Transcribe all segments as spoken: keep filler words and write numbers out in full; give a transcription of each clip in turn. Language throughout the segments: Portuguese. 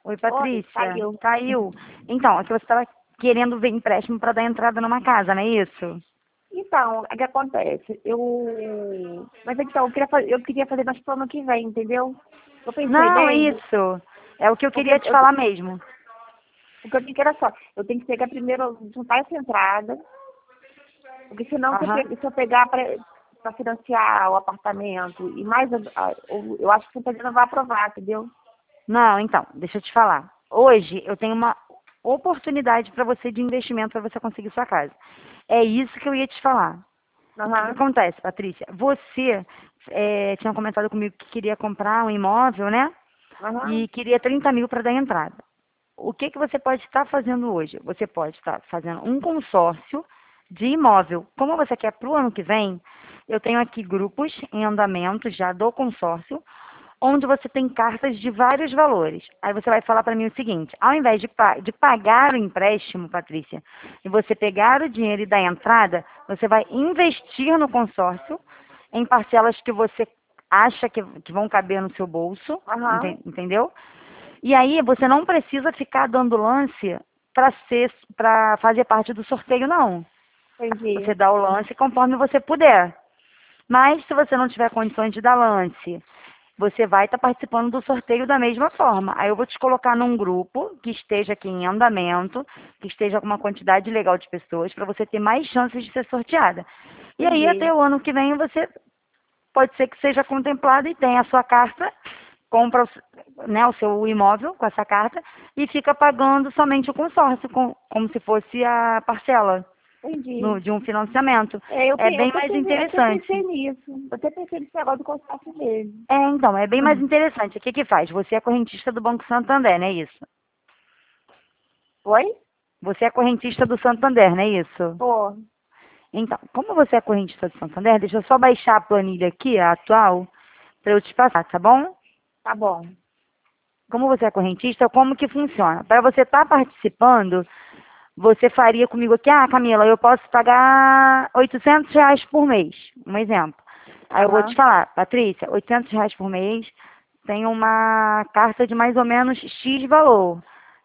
Oi, Oi, Patrícia. caiu. Caiu. Então, é que você estava querendo ver empréstimo para dar entrada numa casa, não é isso? Então, o que acontece? Eu. Mas então, eu queria, fa- eu queria fazer mais pro ano que vem, entendeu? Eu pensei Não, é bem, isso. É o que eu porque queria te eu, falar mesmo. porque eu tinha que era só, eu tenho que pegar primeiro, juntar essa entrada, porque senão se eu, Aham. pe- se eu pegar para financiar o apartamento e mais, a- a- eu, eu acho que o Santander não vai aprovar, entendeu? Não, então, deixa eu te falar. Hoje eu tenho uma oportunidade para você de investimento para você conseguir sua casa. É isso que eu ia te falar. O que, que Aham, acontece, Patrícia? Você é, tinha comentado comigo que queria comprar um imóvel, né? aham, E queria trinta mil para dar entrada. O que, que você pode estar fazendo hoje? Você pode estar fazendo um consórcio de imóvel. Como você quer para o ano que vem, eu tenho aqui grupos em andamento já do consórcio, onde você tem cartas de vários valores. Aí você vai falar para mim o seguinte: ao invés de, pa de pagar o empréstimo, Patrícia, e você pegar o dinheiro e dar entrada, você vai investir no consórcio em parcelas que você acha que, que vão caber no seu bolso, aham, enten- entendeu? E aí você não precisa ficar dando lance para ser, para fazer parte do sorteio, não. entendi, Você dá o lance conforme você puder. Mas se você não tiver condições de dar lance, você vai estar participando do sorteio da mesma forma. Aí eu vou te colocar num grupo que esteja aqui em andamento, que esteja com uma quantidade legal de pessoas, para você ter mais chances de ser sorteada. E aí entendi, até o ano que vem você pode ser que seja contemplado e tenha a sua carta, compra o, né, o seu imóvel com essa carta e fica pagando somente o consórcio, com, como se fosse a parcela entendi. no- de um financiamento. É, eu, É pe- eu, bem até, mais pe- eu até pensei interessante. nisso. Eu até pensei nesse negócio do consórcio mesmo. É, então, é bem mais Hum. interessante. O que que faz? Você é correntista do Banco Santander, não é isso? Oi? Você é correntista do Santander, não é isso? Pô, Então, como você é correntista do Santander, deixa eu só baixar a planilha aqui, a atual, para eu te passar, tá bom? tá bom. Como você é correntista, como que funciona? Para você estar participando, você faria comigo aqui, ah, Camila, eu posso pagar oitocentos reais por mês, um exemplo. Aí eu vou te Aham, falar, Patrícia, oitocentos reais por mês tem uma carta de mais ou menos X valor.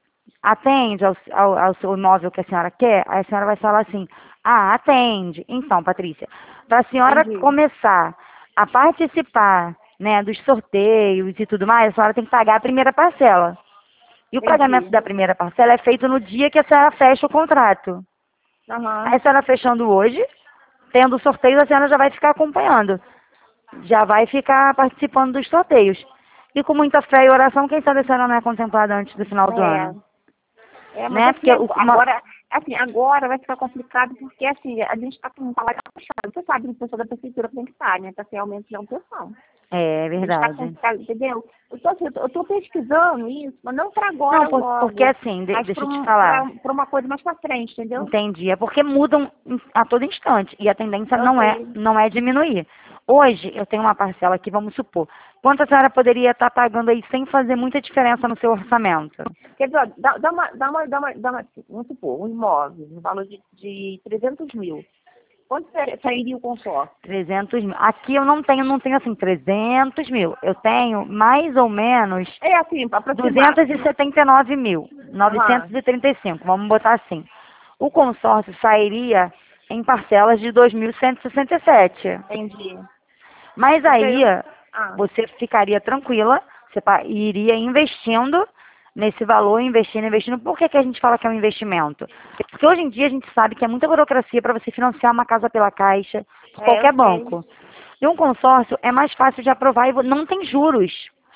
Atende ao, ao, ao seu imóvel que a senhora quer? Aí a senhora vai falar assim, ah, atende. Então, Patrícia, para a senhora entendi. começar a participar, né, dos sorteios e tudo mais, a senhora tem que pagar a primeira parcela. E o pagamento Entendi. da primeira parcela é feito no dia que a senhora fecha o contrato. Aí Aham, a senhora fechando hoje, tendo o sorteio, a senhora já vai ficar acompanhando. Já vai ficar participando dos sorteios. E com muita fé e oração, quem sabe a senhora não é contemplada antes do final do ano. é. É, mas Né? assim, Porque o- ag- uma, agora, assim, agora vai ficar complicado porque, assim, a gente está com um salário puxado. Você sabe que o pessoal da prefeitura tem que estar, né? Para ter aumento de manutenção. É A gente está com, verdade. tá, entendeu? Eu tô, assim, eu tô pesquisando isso, mas não para Não, agora por- porque logo, assim, de- mas deixa para eu te um, falar. pra uma coisa mais para frente, entendeu? Entendi. É porque mudam em- a todo instante. E a tendência Eu não é, sei. não é diminuir. Hoje, eu tenho uma parcela aqui, vamos supor. Quanto a senhora poderia estar pagando aí sem fazer muita diferença no seu orçamento? Quer dizer, ó, dá, dá uma, dá uma, dá uma, dá uma, vamos supor, um imóvel, no valor de, de trezentos mil. Quanto sa- sairia o consórcio? Trezentos mil. Aqui eu não tenho, não tenho assim, trezentos mil. Eu tenho mais ou menos É assim, aproximado. duzentos e setenta e nove mil. Aham, novecentos e trinta e cinco. Vamos botar assim. O consórcio sairia em parcelas de dois mil cento e sessenta e sete. entendi. Mas Porque aí eu. Ah, você ficaria tranquila, você pa- iria investindo nesse valor, investindo, investindo. Por que que a gente fala que é um investimento? Porque hoje em dia a gente sabe que é muita burocracia para você financiar uma casa pela Caixa, por é, eu qualquer sei. banco. E um consórcio é mais fácil de aprovar e vo- não tem juros.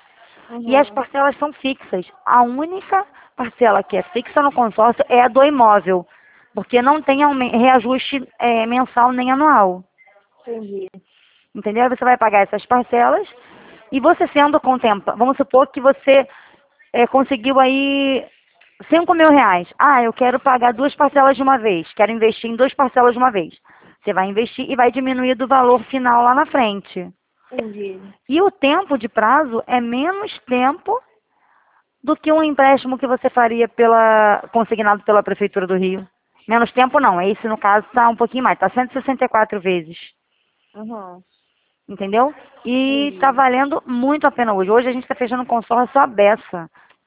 E as Uhum. parcelas são fixas. A única parcela que é fixa no consórcio é a do imóvel, porque não tem aumen- reajuste eh, mensal nem anual. Entendi. Entendeu? Aí você vai pagar essas parcelas e você sendo contemplado, vamos supor que você eh, conseguiu aí cinco mil reais. Ah, eu quero pagar duas parcelas de uma vez, quero investir em duas parcelas de uma vez. Você vai investir e vai diminuir do valor final lá na frente. Entendi. E o tempo de prazo é menos tempo do que um empréstimo que você faria pela, consignado pela Prefeitura do Rio. Menos tempo não, esse no caso está um pouquinho mais, está cento e sessenta e quatro vezes. Uhum. Entendeu? E tá Entendi. valendo muito a pena hoje. Hoje a gente está fechando consórcio à beça.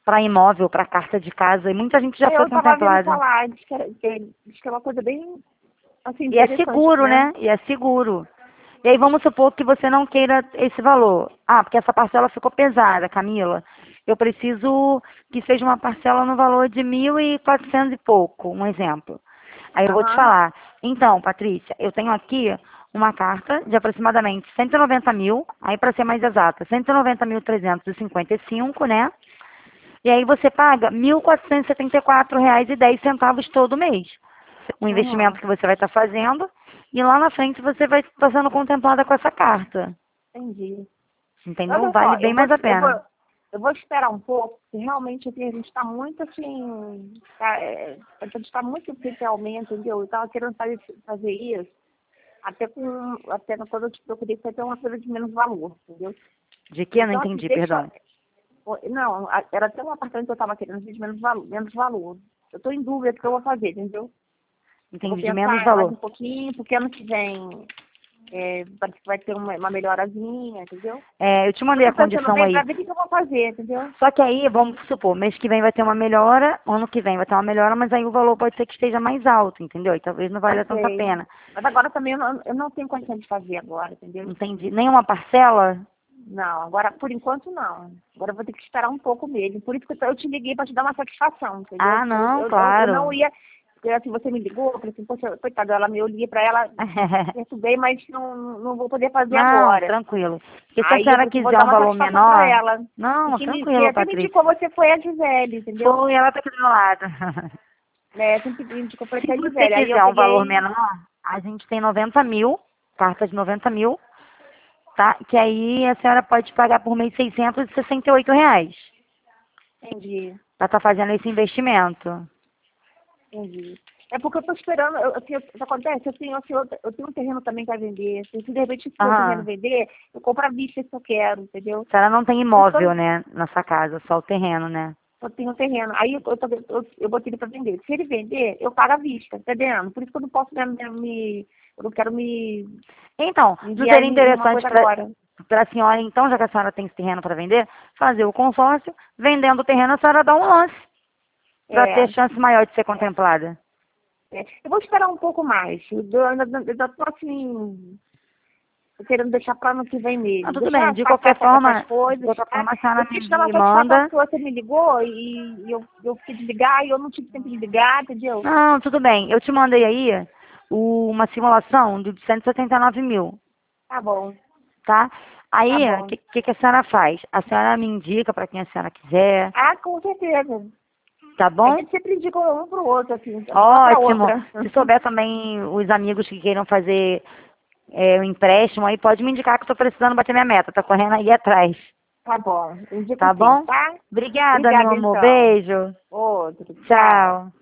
para imóvel, para carta de casa, e muita gente já Aí foi eu tava vendo contemplada. falar, diz que, era, que, diz que é uma coisa bem, assim, E é interessante, seguro, né? E é seguro. E aí vamos supor que você não queira esse valor. Ah, porque essa parcela ficou pesada, Camila. Eu preciso que seja uma parcela no valor de mil e quatrocentos e pouco, um exemplo. Aí eu vou te Aham, falar. Então, Patrícia, eu tenho aqui uma carta de aproximadamente cento e noventa mil, aí para ser mais exata, cento e noventa mil trezentos e cinquenta e cinco, né? E aí você paga mil quatrocentos e setenta e quatro reais e dez centavos todo mês. Um investimento uhum, que você vai estar fazendo e lá na frente você vai estar sendo contemplada com essa carta. entendi. Entendeu? Olha só, Vale bem eu vou, mais a eu vou, pena. eu vou esperar um pouco, porque realmente assim, a gente está muito assim, tá, é, a gente está muito oficialmente, entendeu? Eu estava querendo fazer, fazer isso, até com, até quando eu te procurei, foi até uma coisa de menos valor, entendeu? De que? Eu não Então, assim, entendi, deixa, perdão. não, a- era até um apartamento que eu estava querendo de menos valor, menos valor. Eu estou em dúvida do que eu vou fazer, entendeu? Eu vou Entendi, de menos pensar mais valor. um pouquinho, porque ano que vem é, parece que vai ter uma, uma melhorazinha, entendeu? É, eu te Eu mandei a tô pensando condição bem aí. pra ver o que que eu vou fazer, entendeu? Só que aí, vamos supor, mês que vem vai ter uma melhora, ano que vem vai ter uma melhora, mas aí o valor pode ser que esteja mais alto, entendeu? E talvez não valha tanta Ok. pena. Mas agora também eu não, eu não tenho condição de fazer agora, entendeu? Entendi. Nenhuma parcela? Não, agora por enquanto não. Agora eu vou ter que esperar um pouco mesmo. Por isso que eu eu te liguei pra te dar uma satisfação, entendeu? Ah, Eu, não, eu, eu, eu não claro. ia. Porque assim, você me ligou, eu falei assim, poxa, coitada, ela me eu liguei pra ela, perturbei, mas não, não vou poder fazer Não, agora. tranquilo. Porque se a Aí eu senhora falei assim, vou quiser dar um uma valor satisfação pra menor, ela. E não, quem, me, quem tranquilo, até me Patrícia. indicou você foi a Gisele, entendeu? Foi, ela tá aqui do meu lado. Né, sempre me indicou foi Se a você Gisele. Aí eu quiser um valor peguei, menor, a gente tem noventa mil, carta de noventa mil, tá? Que aí a senhora pode pagar por mês seiscentos e sessenta e oito reais. entendi. Pra estar fazendo esse investimento. Entendi. É porque eu tô esperando, eu, assim, o que acontece, assim, assim, eu, eu tenho um terreno também para vender. Se de repente se o terreno Aham. vender, eu compro à vista se eu quero, entendeu? A senhora não tem Por isso que imóvel, eu, né? Na sua casa, só o terreno, né? eu tenho um terreno. Aí eu, eu, tô- eu, eu botei ele para vender. Se ele vender, eu pago à vista, entendeu? Por isso que eu não posso me, me, me- eu não quero me, Então, me não enviar seria em, em uma interessante coisa para agora. para a senhora, então, já que a senhora tem esse terreno para vender, fazer o consórcio, vendendo o terreno, a senhora dá um lance para É, ter chance maior de ser contemplada. é. Eu vou esperar um pouco mais. Eu eu ainda, ainda tô assim, tô querendo deixar para ano que vem Não, mesmo. tudo Deixar bem, de passar qualquer essa- essas forma, de coisas, qualquer tá? forma a senhora Eu me, quis te dar uma me satisfação manda. porque você me ligou e, e eu, eu fiquei de ligar e eu não tive tempo de ligar, entendeu? Não, tudo bem, eu te mandei aí o- uma simulação de cento e setenta e nove mil, Tá bom, tá? tá Aí, o bom. que, que, que a senhora faz? A senhora me indica para quem a senhora quiser, Ah, com certeza. tá A bom? gente sempre indica um pro outro, assim, de uma pra Ótimo. outra. Se souber também os amigos que queiram fazer é, um empréstimo, aí pode me indicar que eu tô precisando bater minha meta. Tô correndo aí atrás. Tá bom, indico Tá sim, bom? tá? Obrigada, meu Obrigada amor. então. Beijo. Outro, tchau. Tchau.